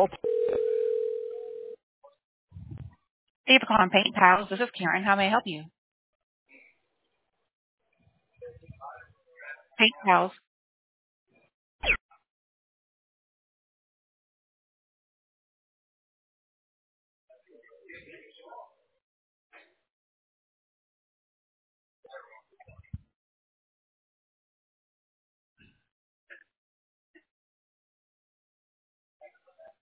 all. Thank you for calling Paint Pals. This is Karen. How may I help you? Paint Pals.